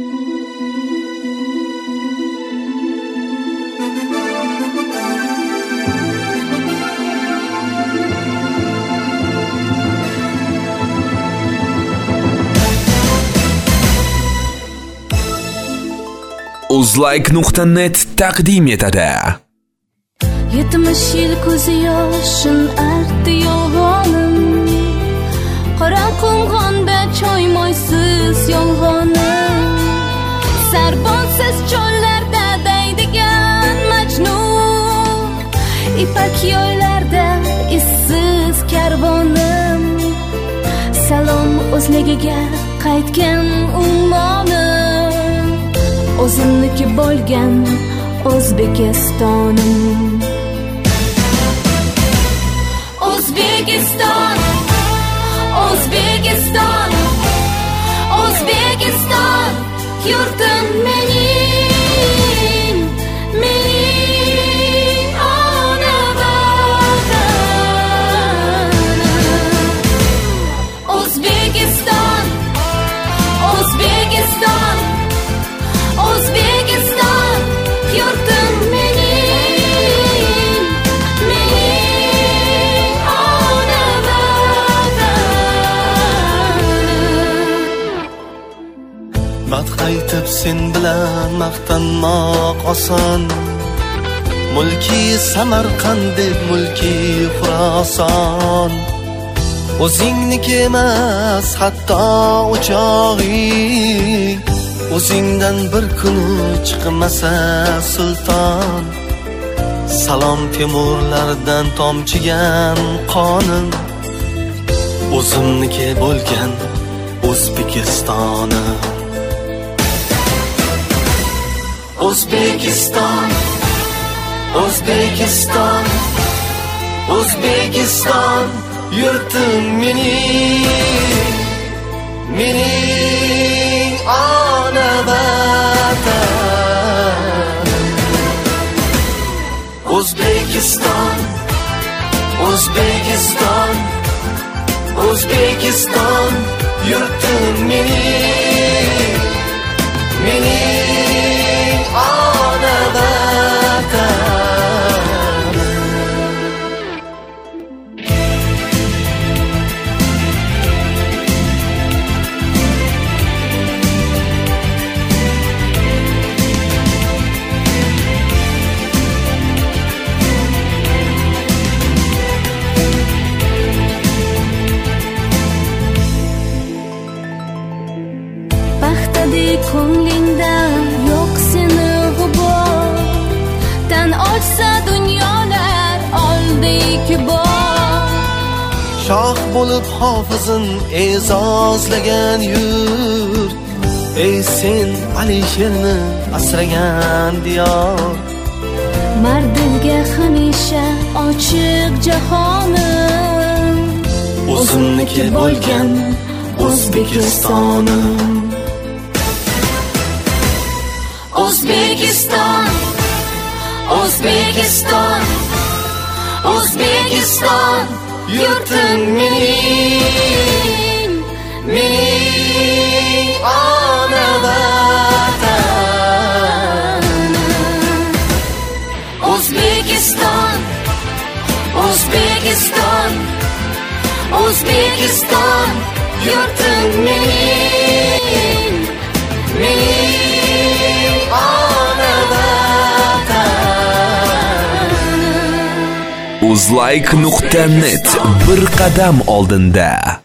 Uzlike.net taqdim etadi. 70 yil ko'zi yoshin artdi yolg'onim, qora qumg'onda choymoysiz yolg'onim, sarbonsiz cho'llarda daydigan majnun, ipak yo'llarda izsiz karvonim, salom o'zligiga qaytgan ummonim, o'zimniki bo'lgan O'zbekistonim. O'zbekiston, O'zbekiston, O'zbekiston, yurtim mening, mening ona vatanim. O'zbekiston, O'zbekiston, O'zbekiston, yurtim mening, mening ona vatanim. Madh aytib sen bilan maqtanmoq oson, mulki Samarqand deb mulki Xuroson, o'zingniki emas hatto o'chog'ing, o'zingdan bir kun chiqmasa sulton, salom Temurlardan tomchigan qonim, o'zimniki bo'lgan O'zbekistonim. O'zbekiston, O'zbekiston, O'zbekiston, yurtim mening, mening ona vatanim. O'zbekiston, O'zbekiston, O'zbekiston, yurtim mening, mening ona vatanim. Baxtadek ko'nglingda yo'q seni g'ubor, tan ochsa dunyolar oldek bor. Shoh bo'lib hofizin e'zozlagan yurt, ey sen Alisherni asragan diyor, Mardinga hamisha ochiq jahonim, o'zimniki bo'lgan O'zbekistonim. O'zbekiston, O'zbekiston, O'zbekiston, yurtim mening, mening ona vatanim. O'zbekiston, O'zbekiston, O'zbekiston, yurtim mening, mening ona vatanim. Uzlike.net bir qadam oldinda.